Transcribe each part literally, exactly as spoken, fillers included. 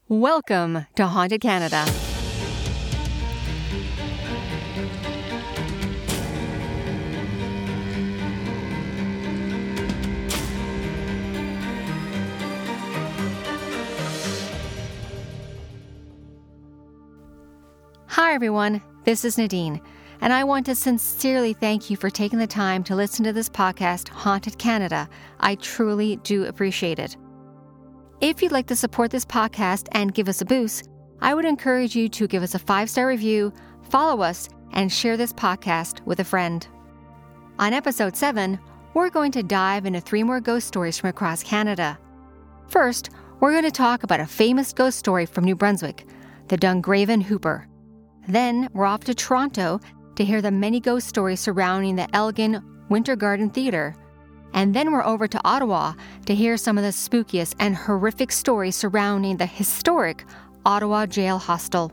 Welcome to Haunted Canada. Hi everyone, this is Nadine, and I want to sincerely thank you for taking the time to listen to this podcast, Haunted Canada. I truly do appreciate it. If you'd like to support this podcast and give us a boost, I would encourage you to give us a five-star review, follow us, and share this podcast with a friend. On episode seven, we're going to dive into three more ghost stories from across Canada. First, we're going to talk about a famous ghost story from New Brunswick, the Dungraven Hooper. Then, we're off to Toronto to hear the many ghost stories surrounding the Elgin Winter Garden Theatre. And then we're over to Ottawa to hear some of the spookiest and horrific stories surrounding the historic Ottawa Jail Hostel.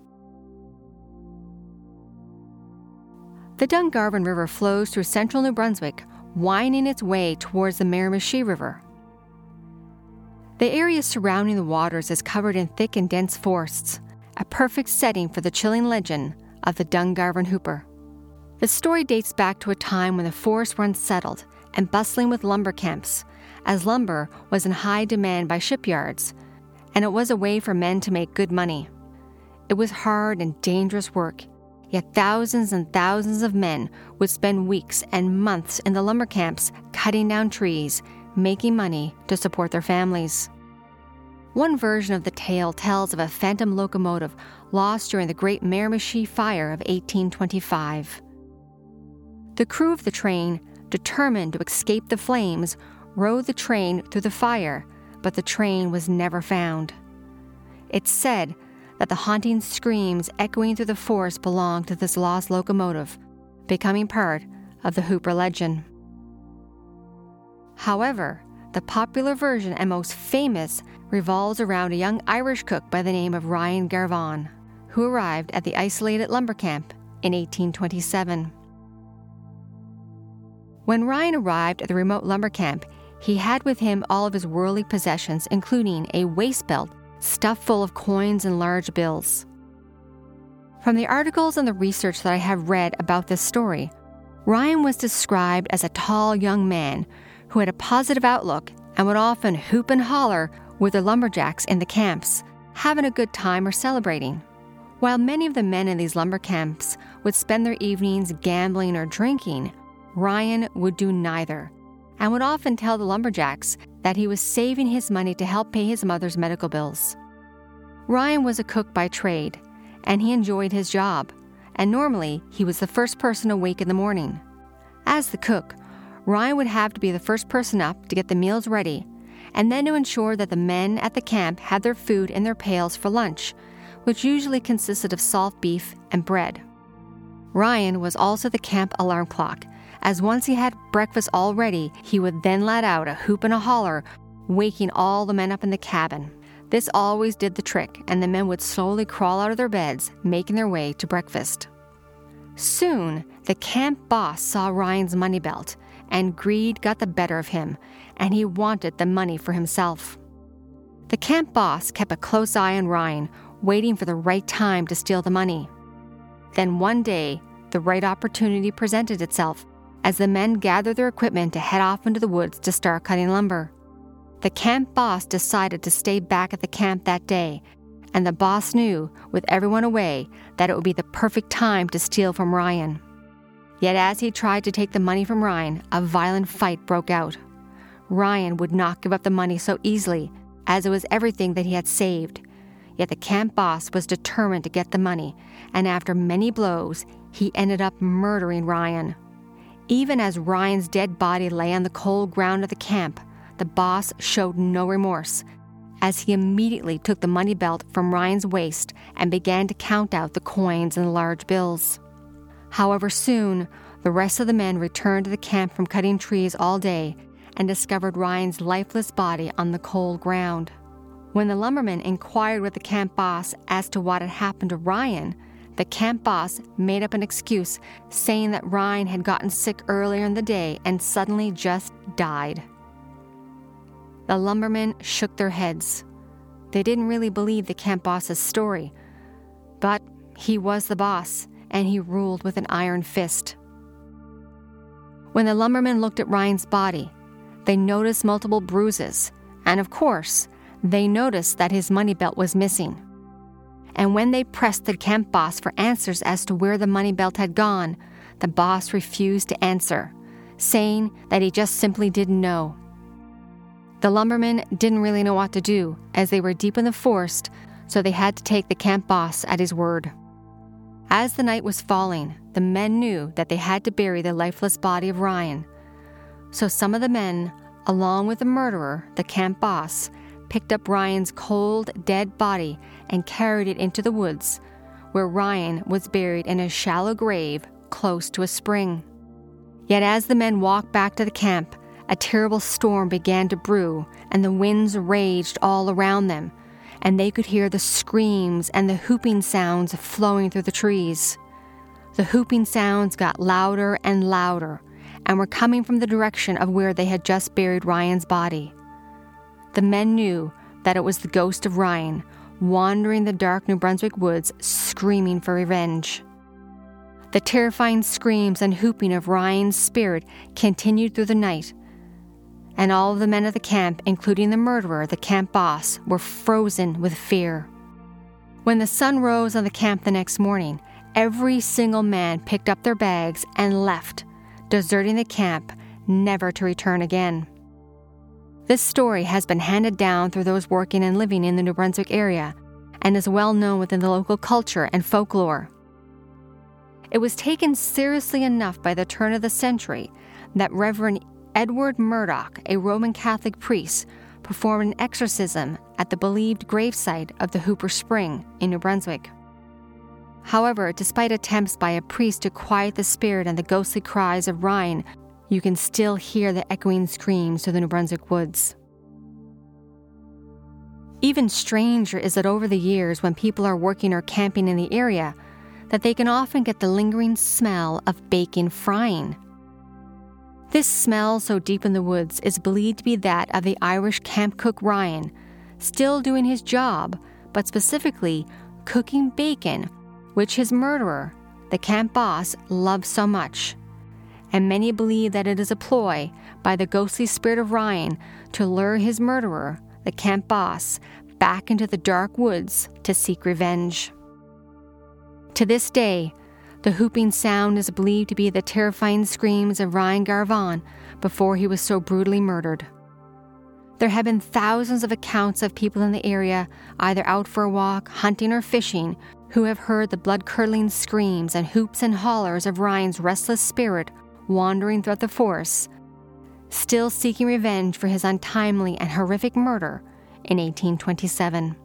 The Dungarvan River flows through central New Brunswick, winding its way towards the Miramichi River. The area surrounding the waters is covered in thick and dense forests, a perfect setting for the chilling legend of the Dungarvan Hooper. The story dates back to a time when the forest were unsettled and bustling with lumber camps, as lumber was in high demand by shipyards, and it was a way for men to make good money. It was hard and dangerous work, yet thousands and thousands of men would spend weeks and months in the lumber camps cutting down trees, making money to support their families. One version of the tale tells of a phantom locomotive lost during the Great Miramichi Fire of eighteen twenty-five. The crew of the train, determined to escape the flames, rode the train through the fire, but the train was never found. It's said that the haunting screams echoing through the forest belonged to this lost locomotive, becoming part of the Hooper legend. However, the popular version and most famous revolves around a young Irish cook by the name of Ryan Garvan, who arrived at the isolated lumber camp in eighteen twenty-seven. When Ryan arrived at the remote lumber camp, he had with him all of his worldly possessions, including a waist belt stuffed full of coins and large bills. From the articles and the research that I have read about this story, Ryan was described as a tall young man who had a positive outlook and would often hoop and holler with the lumberjacks in the camps, having a good time or celebrating. While many of the men in these lumber camps would spend their evenings gambling or drinking, Ryan would do neither, and would often tell the lumberjacks that he was saving his money to help pay his mother's medical bills. Ryan was a cook by trade, and he enjoyed his job, and normally he was the first person awake in the morning. As the cook, Ryan would have to be the first person up to get the meals ready, and then to ensure that the men at the camp had their food in their pails for lunch, which usually consisted of salt beef and bread. Ryan was also the camp alarm clock, as once he had breakfast all ready, he would then let out a hoop and a holler, waking all the men up in the cabin. This always did the trick, and the men would slowly crawl out of their beds, making their way to breakfast. Soon, the camp boss saw Ryan's money belt, and greed got the better of him, and he wanted the money for himself. The camp boss kept a close eye on Ryan, waiting for the right time to steal the money. Then one day, the right opportunity presented itself, as the men gathered their equipment to head off into the woods to start cutting lumber. The camp boss decided to stay back at the camp that day, and the boss knew, with everyone away, that it would be the perfect time to steal from Ryan. Yet as he tried to take the money from Ryan, a violent fight broke out. Ryan would not give up the money so easily, as it was everything that he had saved. Yet the camp boss was determined to get the money, and after many blows, he ended up murdering Ryan. Even as Ryan's dead body lay on the cold ground of the camp, the boss showed no remorse, as he immediately took the money belt from Ryan's waist and began to count out the coins and large bills. However, soon, the rest of the men returned to the camp from cutting trees all day and discovered Ryan's lifeless body on the cold ground. When the lumbermen inquired with the camp boss as to what had happened to Ryan, the camp boss made up an excuse, saying that Ryan had gotten sick earlier in the day and suddenly just died. The lumbermen shook their heads. they didn't really believe the camp boss's story. But he was the boss, and he ruled with an iron fist. When the lumbermen looked at Ryan's body, they noticed multiple bruises, and of course, they noticed that his money belt was missing. And when they pressed the camp boss for answers as to where the money belt had gone, the boss refused to answer, saying that he just simply didn't know. The lumbermen didn't really know what to do, as they were deep in the forest, so they had to take the camp boss at his word. As the night was falling, the men knew that they had to bury the lifeless body of Ryan. So some of the men, along with the murderer, the camp boss, picked up Ryan's cold, dead body and carried it into the woods, where Ryan was buried in a shallow grave close to a spring. Yet as the men walked back to the camp, a terrible storm began to brew, and the winds raged all around them, and they could hear the screams and the whooping sounds flowing through the trees. The whooping sounds got louder and louder, and were coming from the direction of where they had just buried Ryan's body. The men knew that it was the ghost of Ryan, wandering the dark New Brunswick woods, screaming for revenge. The terrifying screams and whooping of Ryan's spirit continued through the night, and all of the men of the camp, including the murderer, the camp boss, were frozen with fear. When the sun rose on the camp the next morning, every single man picked up their bags and left, deserting the camp, never to return again. This story has been handed down through those working and living in the New Brunswick area, and is well known within the local culture and folklore. It was taken seriously enough by the turn of the century that Reverend Edward Murdoch, a Roman Catholic priest, performed an exorcism at the believed gravesite of the Hooper Spring in New Brunswick. However, despite attempts by a priest to quiet the spirit and the ghostly cries of Ryan, you can still hear the echoing screams through the New Brunswick woods. Even stranger is that over the years, when people are working or camping in the area, that they can often get the lingering smell of bacon frying. This smell, so deep in the woods, is believed to be that of the Irish camp cook Ryan, still doing his job, but specifically cooking bacon, which his murderer, the camp boss, loved so much. And many believe that it is a ploy by the ghostly spirit of Ryan to lure his murderer, the camp boss, back into the dark woods to seek revenge. To this day, the whooping sound is believed to be the terrifying screams of Ryan Garvan before he was so brutally murdered. There have been thousands of accounts of people in the area, either out for a walk, hunting, or fishing, who have heard the blood-curdling screams and hoops and hollers of Ryan's restless spirit wandering throughout the forest, still seeking revenge for his untimely and horrific murder in eighteen twenty-seven.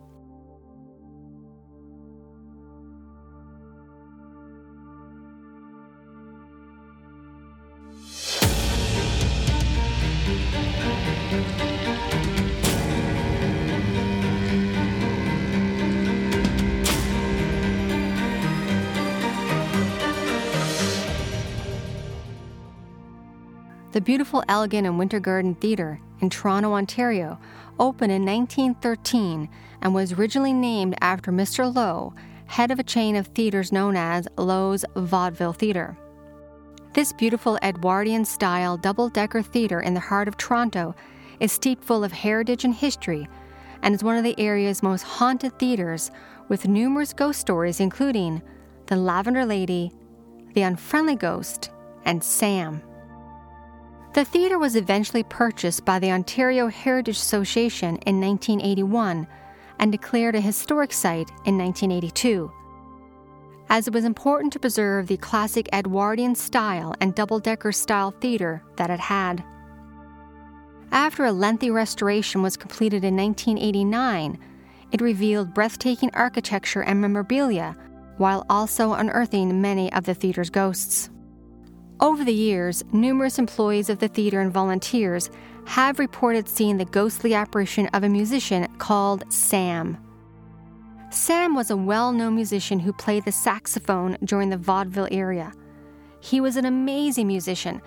The beautiful Elgin and Winter Garden Theatre in Toronto, Ontario, opened in nineteen thirteen and was originally named after Mister Lowe, head of a chain of theatres known as Lowe's Vaudeville Theatre. This beautiful Edwardian-style double-decker theatre in the heart of Toronto is steeped full of heritage and history, and is one of the area's most haunted theatres, with numerous ghost stories including The Lavender Lady, The Unfriendly Ghost, and Sam. The theatre was eventually purchased by the Ontario Heritage Association in nineteen eighty-one and declared a historic site in nineteen eighty-two, as it was important to preserve the classic Edwardian style and double-decker style theatre that it had. After a lengthy restoration was completed in nineteen eighty-nine, it revealed breathtaking architecture and memorabilia, while also unearthing many of the theatre's ghosts. Over the years, numerous employees of the theatre and volunteers have reported seeing the ghostly apparition of a musician called Sam. Sam was a well-known musician who played the saxophone during the vaudeville era. He was an amazing musician,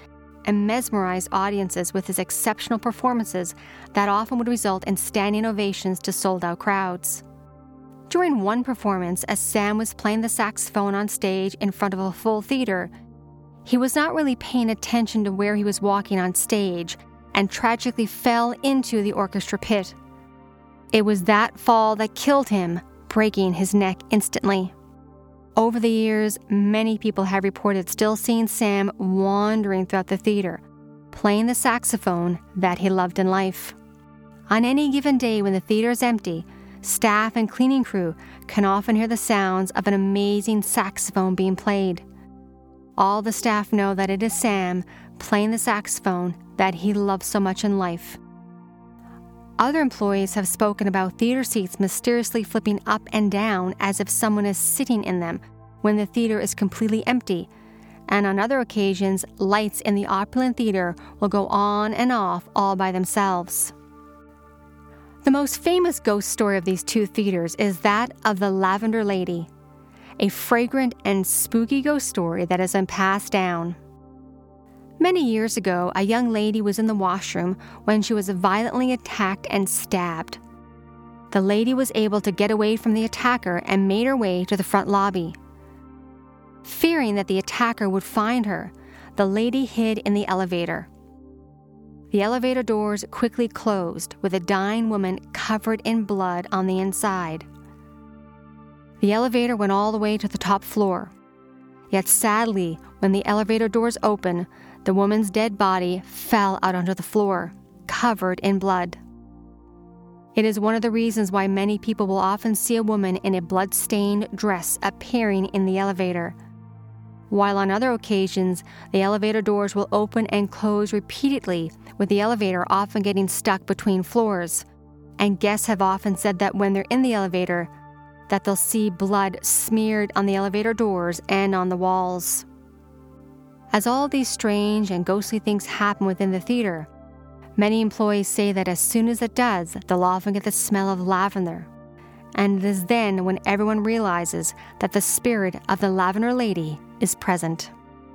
and mesmerized audiences with his exceptional performances that often would result in standing ovations to sold-out crowds. During one performance, as Sam was playing the saxophone on stage in front of a full theater, he was not really paying attention to where he was walking on stage and tragically fell into the orchestra pit. It was that fall that killed him, breaking his neck instantly. Over the years, many people have reported still seeing Sam wandering throughout the theater, playing the saxophone that he loved in life. On any given day when the theater is empty, staff and cleaning crew can often hear the sounds of an amazing saxophone being played. All the staff know that it is Sam playing the saxophone that he loves so much in life. Other employees have spoken about theater seats mysteriously flipping up and down as if someone is sitting in them when the theater is completely empty, and on other occasions, lights in the opulent theater will go on and off all by themselves. The most famous ghost story of these two theaters is that of the Lavender Lady, a fragrant and spooky ghost story that has been passed down. Many years ago, a young lady was in the washroom when she was violently attacked and stabbed. The lady was able to get away from the attacker and made her way to the front lobby. Fearing that the attacker would find her, the lady hid in the elevator. The elevator doors quickly closed, with a dying woman covered in blood on the inside. The elevator went all the way to the top floor. Yet sadly, when the elevator doors opened, the woman's dead body fell out onto the floor, covered in blood. It is one of the reasons why many people will often see a woman in a blood-stained dress appearing in the elevator, while on other occasions, the elevator doors will open and close repeatedly, with the elevator often getting stuck between floors. And guests have often said that when they're in the elevator, that they'll see blood smeared on the elevator doors and on the walls. As all these strange and ghostly things happen within the theater, many employees say that as soon as it does, they'll often get the smell of lavender. And it is then when everyone realizes that the spirit of the Lavender Lady is present.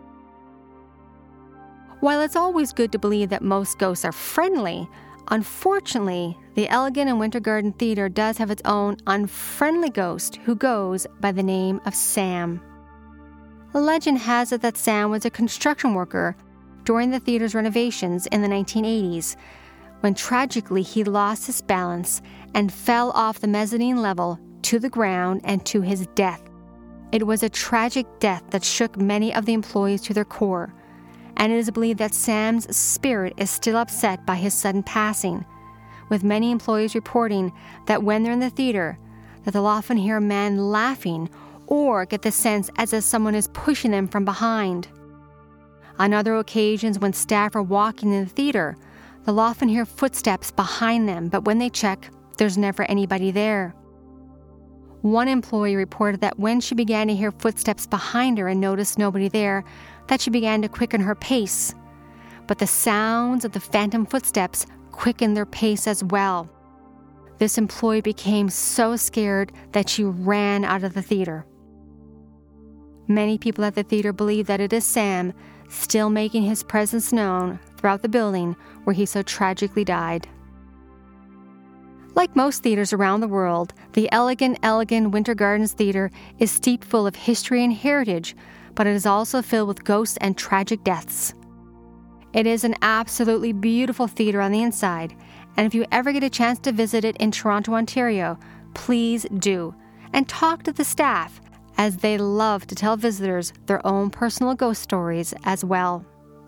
While it's always good to believe that most ghosts are friendly, unfortunately, the Elegant and Winter Garden Theater does have its own unfriendly ghost who goes by the name of Sam. Legend has it that Sam was a construction worker during the theater's renovations in the nineteen eighties, when tragically he lost his balance and fell off the mezzanine level to the ground and to his death. It was a tragic death that shook many of the employees to their core, and it is believed that Sam's spirit is still upset by his sudden passing, with many employees reporting that when they're in the theater, that they'll often hear a man laughing or get the sense as if someone is pushing them from behind. On other occasions, when staff are walking in the theater, they'll often hear footsteps behind them, but when they check, there's never anybody there. One employee reported that when she began to hear footsteps behind her and noticed nobody there, that she began to quicken her pace. But the sounds of the phantom footsteps quickened their pace as well. This employee became so scared that she ran out of the theater. Many people at the theater believe that it is Sam still making his presence known throughout the building where he so tragically died. Like most theaters around the world, the Elegant Elegant Winter Gardens Theater is steeped full of history and heritage, but it is also filled with ghosts and tragic deaths. It is an absolutely beautiful theater on the inside, and if you ever get a chance to visit it in Toronto, Ontario, please do, and talk to the staff, as they love to tell visitors their own personal ghost stories as well.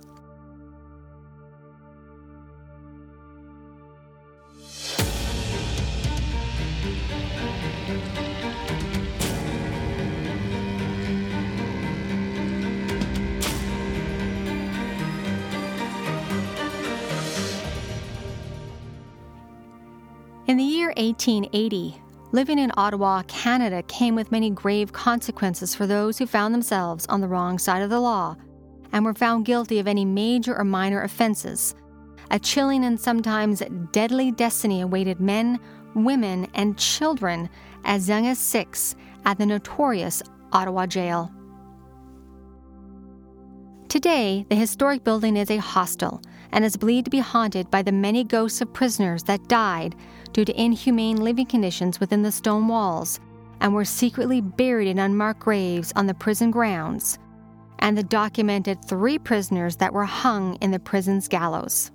In the year eighteen eighty, living in Ottawa, Canada came with many grave consequences for those who found themselves on the wrong side of the law and were found guilty of any major or minor offenses. A chilling and sometimes deadly destiny awaited men, women, and children as young as six at the notorious Ottawa jail. Today, the historic building is a hostel and is believed to be haunted by the many ghosts of prisoners that died due to inhumane living conditions within the stone walls and were secretly buried in unmarked graves on the prison grounds, and the documented three prisoners that were hung in the prison's gallows.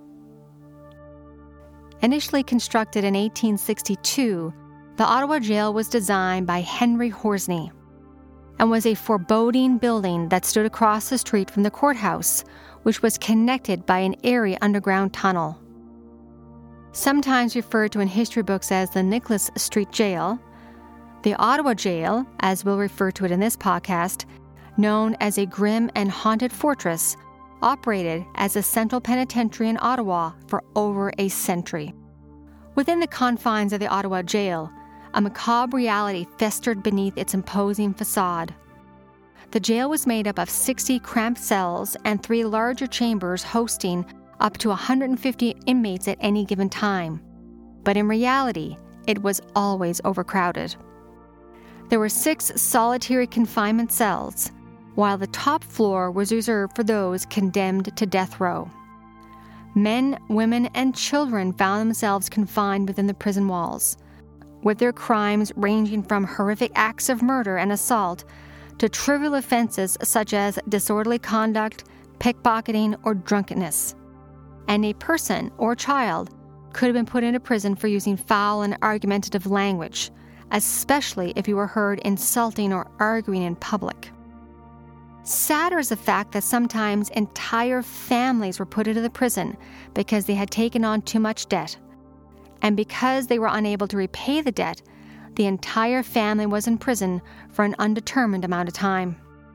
Initially constructed in eighteen sixty-two, the Ottawa Jail was designed by Henry Horsney and was a foreboding building that stood across the street from the courthouse, which was connected by an airy underground tunnel. Sometimes referred to in history books as the Nicholas Street Jail, the Ottawa Jail, as we'll refer to it in this podcast, known as a grim and haunted fortress, operated as a central penitentiary in Ottawa for over a century. Within the confines of the Ottawa Jail, a macabre reality festered beneath its imposing facade. The jail was made up of sixty cramped cells and three larger chambers hosting up to one hundred fifty inmates at any given time. But in reality, it was always overcrowded. There were six solitary confinement cells, while the top floor was reserved for those condemned to death row. Men, women, and children found themselves confined within the prison walls, with their crimes ranging from horrific acts of murder and assault to trivial offenses such as disorderly conduct, pickpocketing, or drunkenness. And a person or child could have been put into prison for using foul and argumentative language, especially if you were heard insulting or arguing in public. Sadder is the fact that sometimes entire families were put into the prison because they had taken on too much debt. And because they were unable to repay the debt, the entire family was in prison for an undetermined amount of time.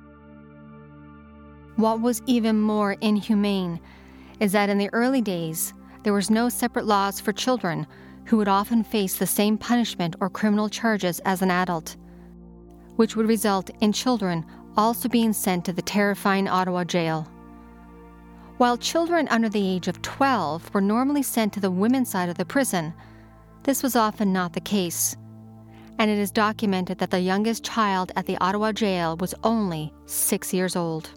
What was even more inhumane is that in the early days, there was no separate laws for children who would often face the same punishment or criminal charges as an adult, which would result in children also being sent to the terrifying Ottawa Jail. While children under the age of twelve were normally sent to the women's side of the prison, this was often not the case, and it is documented that the youngest child at the Ottawa Jail was only six years old.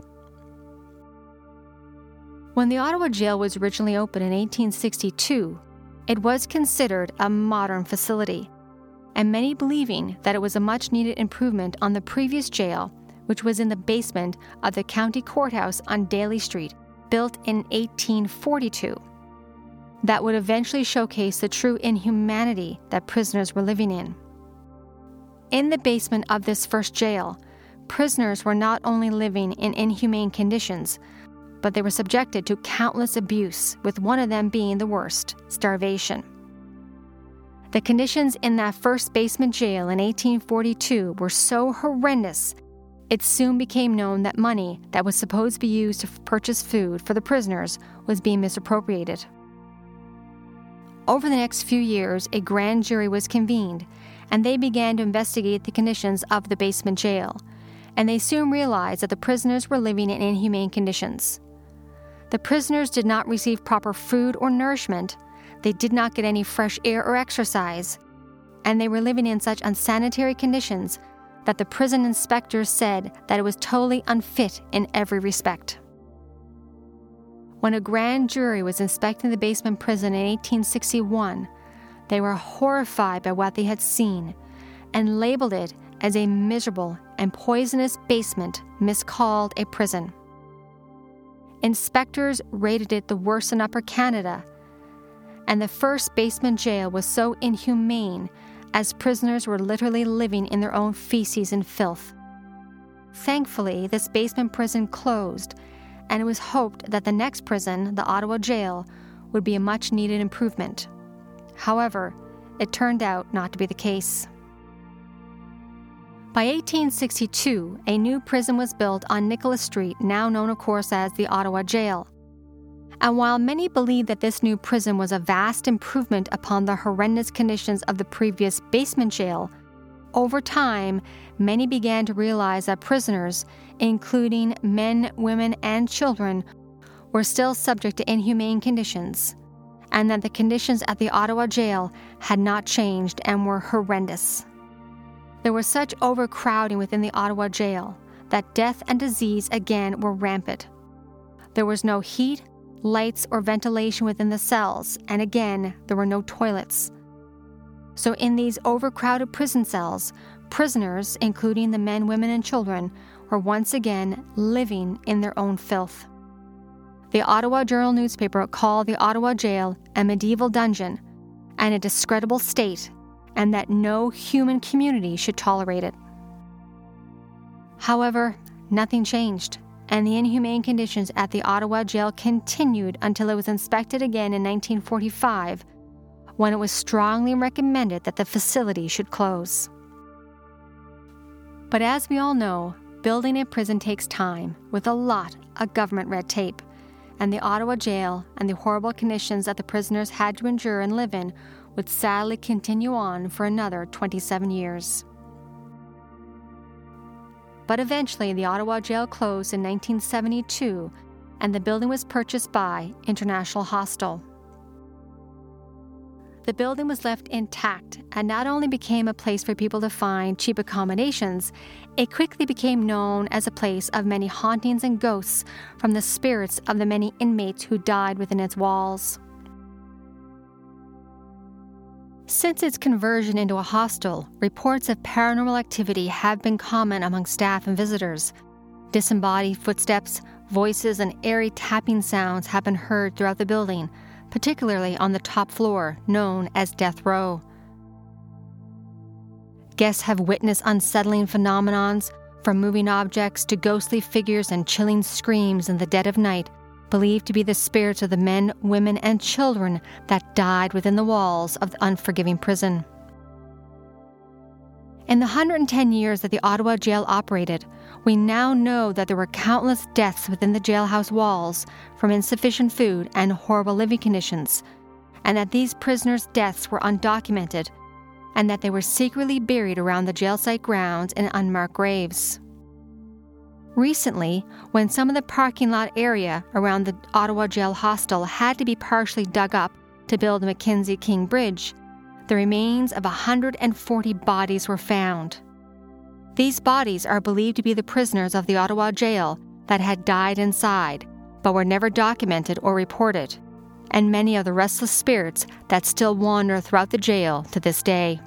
When the Ottawa Jail was originally opened in eighteen sixty-two, it was considered a modern facility, and many believing that it was a much-needed improvement on the previous jail, which was in the basement of the county courthouse on Daly Street, built in eighteen forty-two, that would eventually showcase the true inhumanity that prisoners were living in. In the basement of this first jail, prisoners were not only living in inhumane conditions, but they were subjected to countless abuse, with one of them being the worst, starvation. The conditions in that first basement jail in eighteen forty-two were so horrendous, it soon became known that money that was supposed to be used to purchase food for the prisoners was being misappropriated. Over the next few years, a grand jury was convened, and they began to investigate the conditions of the basement jail, and they soon realized that the prisoners were living in inhumane conditions. The prisoners did not receive proper food or nourishment, they did not get any fresh air or exercise, and they were living in such unsanitary conditions that the prison inspectors said that it was totally unfit in every respect. When a grand jury was inspecting the basement prison in eighteen sixty-one, they were horrified by what they had seen and labeled it as a miserable and poisonous basement miscalled a prison. Inspectors rated it the worst in Upper Canada, and the first basement jail was so inhumane as prisoners were literally living in their own feces and filth. Thankfully, this basement prison closed, and it was hoped that the next prison, the Ottawa Jail, would be a much-needed improvement. However, it turned out not to be the case. By eighteen sixty-two, a new prison was built on Nicholas Street, now known, of course, as the Ottawa Jail. And while many believed that this new prison was a vast improvement upon the horrendous conditions of the previous basement jail, over time, many began to realize that prisoners, including men, women, and children, were still subject to inhumane conditions, and that the conditions at the Ottawa Jail had not changed and were horrendous. There was such overcrowding within the Ottawa Jail that death and disease again were rampant. There was no heat, lights, or ventilation within the cells, and again, there were no toilets. So in these overcrowded prison cells, prisoners, including the men, women, and children, were once again living in their own filth. The Ottawa Journal newspaper called the Ottawa jail a medieval dungeon and a discreditable state, and that no human community should tolerate it. However, nothing changed, and the inhumane conditions at the Ottawa jail continued until it was inspected again in nineteen forty-five, when it was strongly recommended that the facility should close. But as we all know, building a prison takes time, with a lot of government red tape, and the Ottawa jail and the horrible conditions that the prisoners had to endure and live in would sadly continue on for another twenty-seven years. But eventually, the Ottawa jail closed in nineteen seventy-two, and the building was purchased by International Hostel. The building was left intact and not only became a place for people to find cheap accommodations, it quickly became known as a place of many hauntings and ghosts from the spirits of the many inmates who died within its walls. Since its conversion into a hostel, reports of paranormal activity have been common among staff and visitors. Disembodied footsteps, voices, and eerie tapping sounds have been heard throughout the building, particularly on the top floor, known as Death Row. Guests have witnessed unsettling phenomenons, from moving objects to ghostly figures and chilling screams in the dead of night, believed to be the spirits of the men, women, and children that died within the walls of the unforgiving prison. In the one hundred ten years that the Ottawa jail operated, we now know that there were countless deaths within the jailhouse walls from insufficient food and horrible living conditions, and that these prisoners' deaths were undocumented, and that they were secretly buried around the jail site grounds in unmarked graves. Recently, when some of the parking lot area around the Ottawa jail hostel had to be partially dug up to build the Mackenzie King Bridge, the remains of one hundred forty bodies were found. These bodies are believed to be the prisoners of the Ottawa jail that had died inside, but were never documented or reported, and many of the restless spirits that still wander throughout the jail to this day.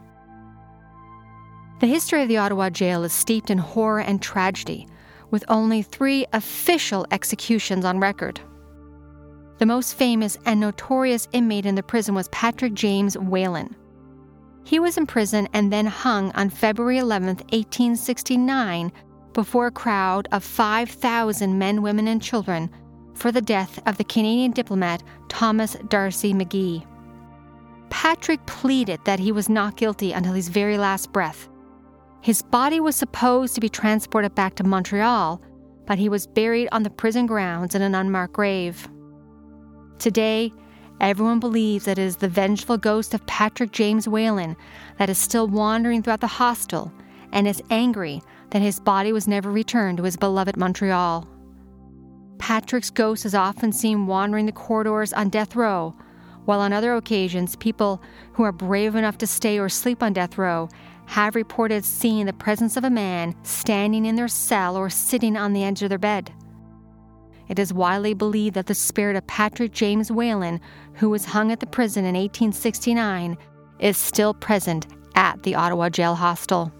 The history of the Ottawa jail is steeped in horror and tragedy, with only three official executions on record. The most famous and notorious inmate in the prison was Patrick James Whelan. He was in prison and then hung on February eleventh, eighteen sixty-nine, before a crowd of five thousand men, women, and children for the death of the Canadian diplomat Thomas D'Arcy McGee. Patrick pleaded that he was not guilty until his very last breath. His body was supposed to be transported back to Montreal, but he was buried on the prison grounds in an unmarked grave. Today, everyone believes that it is the vengeful ghost of Patrick James Whelan that is still wandering throughout the hostel and is angry that his body was never returned to his beloved Montreal. Patrick's ghost is often seen wandering the corridors on death row, while on other occasions, people who are brave enough to stay or sleep on death row have reported seeing the presence of a man standing in their cell or sitting on the edge of their bed. It is widely believed that the spirit of Patrick James Whelan, who was hung at the prison in eighteen sixty-nine, is still present at the Ottawa jail hostel.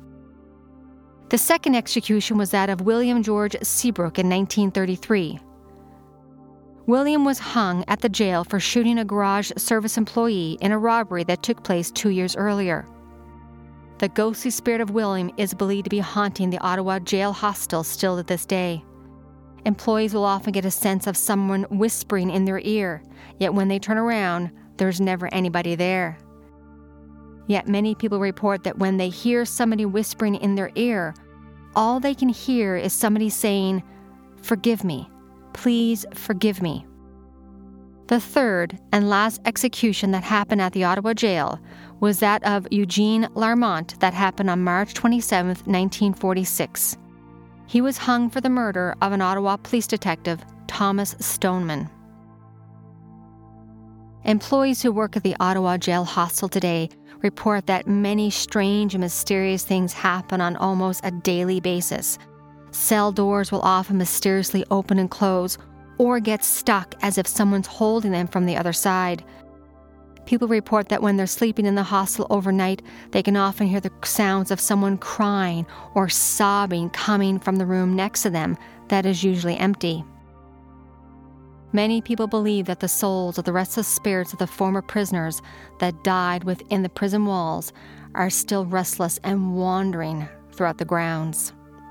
The second execution was that of William George Seabrook in nineteen thirty-three. William was hung at the jail for shooting a garage service employee in a robbery that took place two years earlier. The ghostly spirit of William is believed to be haunting the Ottawa jail hostel still to this day. Employees will often get a sense of someone whispering in their ear, yet when they turn around, there's never anybody there. Yet many people report that when they hear somebody whispering in their ear, all they can hear is somebody saying, "Forgive me, please forgive me." The third and last execution that happened at the Ottawa jail was that of Eugene Larmont that happened on March twenty-seventh, nineteen forty-six. He was hung for the murder of an Ottawa police detective, Thomas Stoneman. Employees who work at the Ottawa Jail Hostel today report that many strange and mysterious things happen on almost a daily basis. Cell doors will often mysteriously open and close or get stuck as if someone's holding them from the other side. People report that when they're sleeping in the hostel overnight, they can often hear the sounds of someone crying or sobbing coming from the room next to them that is usually empty. Many people believe that the souls of the restless spirits of the former prisoners that died within the prison walls are still restless and wandering throughout the grounds.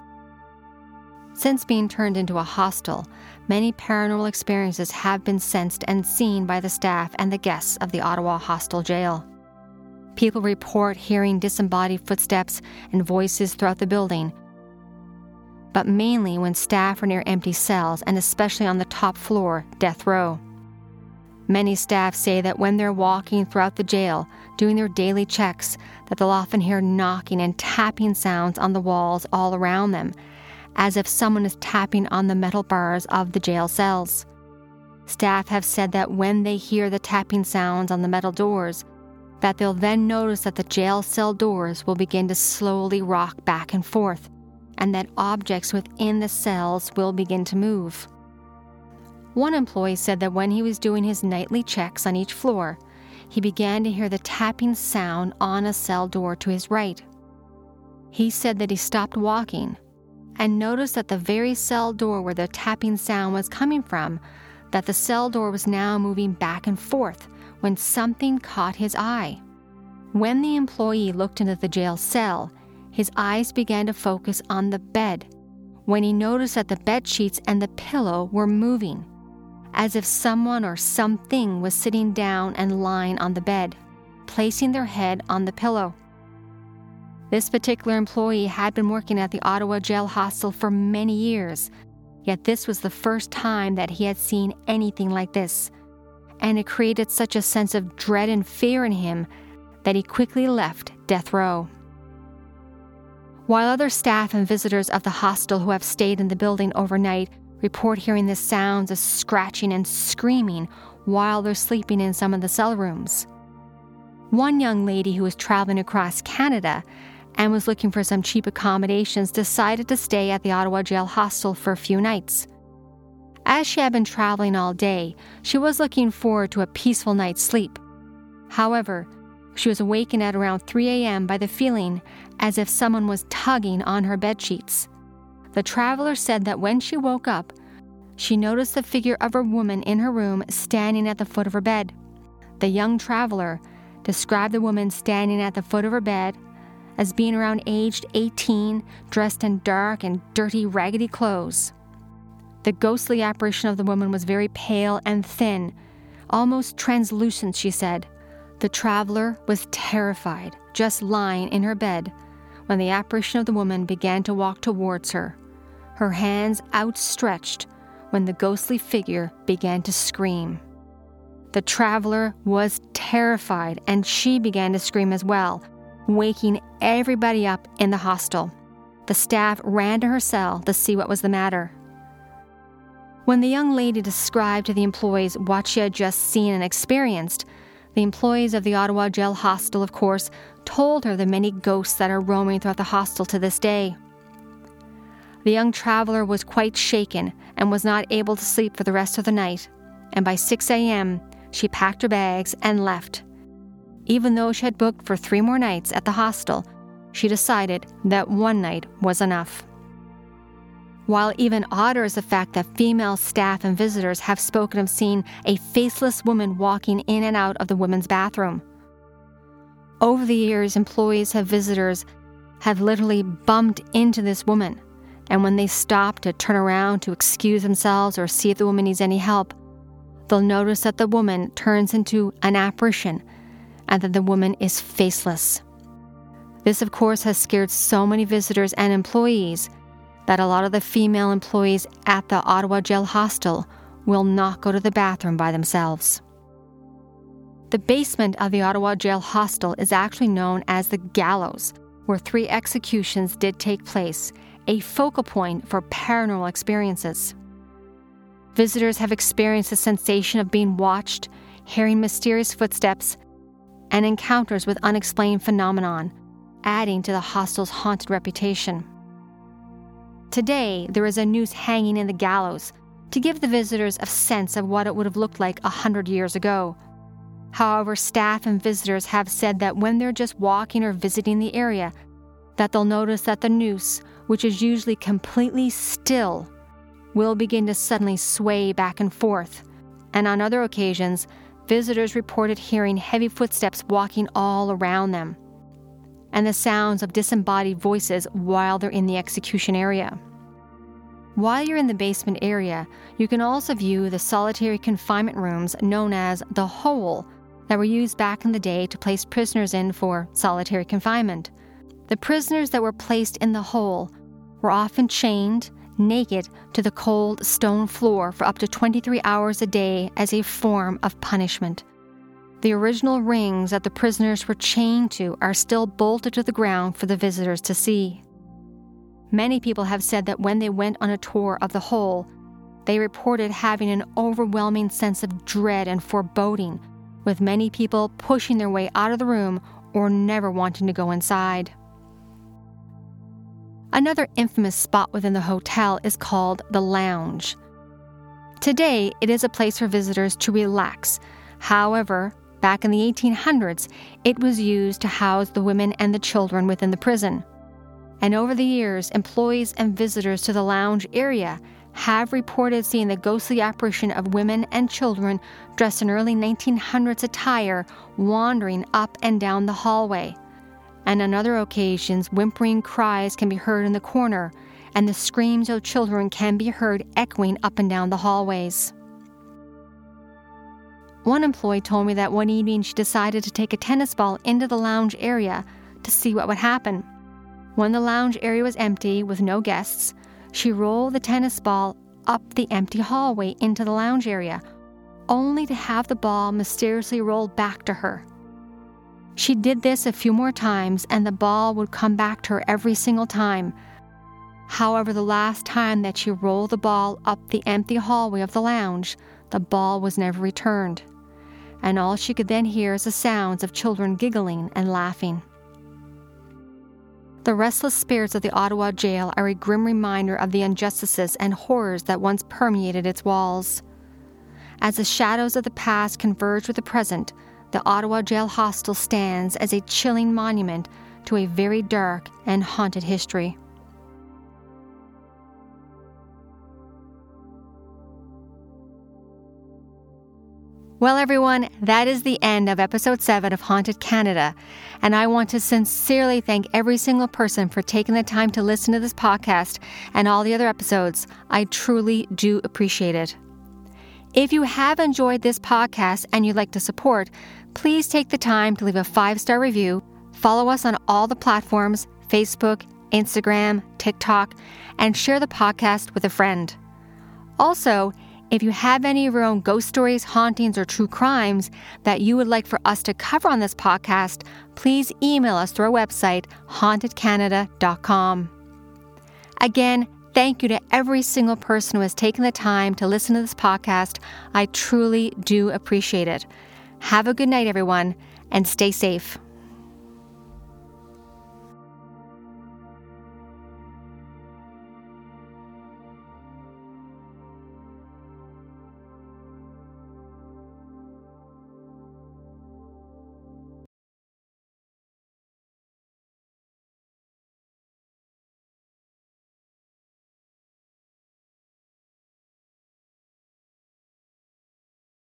Since being turned into a hostel, many paranormal experiences have been sensed and seen by the staff and the guests of the Ottawa Hostel Jail. People report hearing disembodied footsteps and voices throughout the building, but mainly when staff are near empty cells and especially on the top floor, death row. Many staff say that when they're walking throughout the jail, doing their daily checks, that they'll often hear knocking and tapping sounds on the walls all around them, as if someone is tapping on the metal bars of the jail cells. Staff have said that when they hear the tapping sounds on the metal doors, that they'll then notice that the jail cell doors will begin to slowly rock back and forth, and that objects within the cells will begin to move. One employee said that when he was doing his nightly checks on each floor, he began to hear the tapping sound on a cell door to his right. He said that he stopped walking and noticed that the very cell door where the tapping sound was coming from, that the cell door was now moving back and forth when something caught his eye. When the employee looked into the jail cell, his eyes began to focus on the bed, when he noticed that the bed sheets and the pillow were moving, as if someone or something was sitting down and lying on the bed, placing their head on the pillow. This particular employee had been working at the Ottawa Jail Hostel for many years, yet this was the first time that he had seen anything like this, and it created such a sense of dread and fear in him that he quickly left death row. While other staff and visitors of the hostel who have stayed in the building overnight report hearing the sounds of scratching and screaming while they're sleeping in some of the cell rooms. One young lady who was traveling across Canada and was looking for some cheap accommodations decided to stay at the Ottawa Jail Hostel for a few nights. As she had been traveling all day, she was looking forward to a peaceful night's sleep. However, she was awakened at around three a.m. by the feeling as if someone was tugging on her bedsheets. The traveler said that when she woke up, she noticed the figure of a woman in her room standing at the foot of her bed. The young traveler described the woman standing at the foot of her bed as being around aged eighteen, dressed in dark and dirty, raggedy clothes. The ghostly apparition of the woman was very pale and thin, almost translucent, she said. The traveler was terrified, just lying in her bed, when the apparition of the woman began to walk towards her, her hands outstretched, when the ghostly figure began to scream. The traveler was terrified, and she began to scream as well, waking everybody up in the hostel. The staff ran to her cell to see what was the matter. When the young lady described to the employees what she had just seen and experienced, the employees of the Ottawa Jail Hostel, of course, told her the many ghosts that are roaming throughout the hostel to this day. The young traveler was quite shaken and was not able to sleep for the rest of the night, and by six a.m., she packed her bags and left. Even though she had booked for three more nights at the hostel, she decided that one night was enough. While even odder is the fact that female staff and visitors have spoken of seeing a faceless woman walking in and out of the women's bathroom. Over the years, employees have visitors have literally bumped into this woman, and when they stop to turn around to excuse themselves or see if the woman needs any help, they'll notice that the woman turns into an apparition and that the woman is faceless. This, of course, has scared so many visitors and employees that a lot of the female employees at the Ottawa Jail Hostel will not go to the bathroom by themselves. The basement of the Ottawa Jail Hostel is actually known as the Gallows, where three executions did take place, a focal point for paranormal experiences. Visitors have experienced the sensation of being watched, hearing mysterious footsteps, and encounters with unexplained phenomenon, adding to the hostel's haunted reputation. Today, there is a noose hanging in the gallows to give the visitors a sense of what it would have looked like a hundred years ago. However, staff and visitors have said that when they're just walking or visiting the area, that they'll notice that the noose, which is usually completely still, will begin to suddenly sway back and forth. And on other occasions, visitors reported hearing heavy footsteps walking all around them, and the sounds of disembodied voices while they're in the execution area. While you're in the basement area, you can also view the solitary confinement rooms known as the Hole that were used back in the day to place prisoners in for solitary confinement. The prisoners that were placed in the Hole were often chained, naked, to the cold stone floor for up to twenty-three hours a day as a form of punishment. The original rings that the prisoners were chained to are still bolted to the ground for the visitors to see. Many people have said that when they went on a tour of the Hole, they reported having an overwhelming sense of dread and foreboding, with many people pushing their way out of the room or never wanting to go inside. Another infamous spot within the hotel is called the Lounge. Today, it is a place for visitors to relax. However, back in the eighteen hundreds, it was used to house the women and the children within the prison. And over the years, employees and visitors to the lounge area have reported seeing the ghostly apparition of women and children dressed in early nineteen hundreds attire wandering up and down the hallway. And on other occasions, whimpering cries can be heard in the corner, and the screams of children can be heard echoing up and down the hallways. One employee told me that one evening she decided to take a tennis ball into the lounge area to see what would happen. When the lounge area was empty with no guests, she rolled the tennis ball up the empty hallway into the lounge area, only to have the ball mysteriously rolled back to her. She did this a few more times, and the ball would come back to her every single time. However, the last time that she rolled the ball up the empty hallway of the lounge, the ball was never returned, and all she could then hear is the sounds of children giggling and laughing. The restless spirits of the Ottawa jail are a grim reminder of the injustices and horrors that once permeated its walls. As the shadows of the past converge with the present, the Ottawa Jail Hostel stands as a chilling monument to a very dark and haunted history. Well, everyone, that is the end of episode seven of Haunted Canada, and I want to sincerely thank every single person for taking the time to listen to this podcast and all the other episodes. I truly do appreciate it. If you have enjoyed this podcast and you'd like to support, please take the time to leave a five-star review, follow us on all the platforms, Facebook, Instagram, TikTok, and share the podcast with a friend. Also, if you have any of your own ghost stories, hauntings, or true crimes that you would like for us to cover on this podcast, please email us through our website, haunted canada dot com. Again, thank you to every single person who has taken the time to listen to this podcast. I truly do appreciate it. Have a good night, everyone, and stay safe.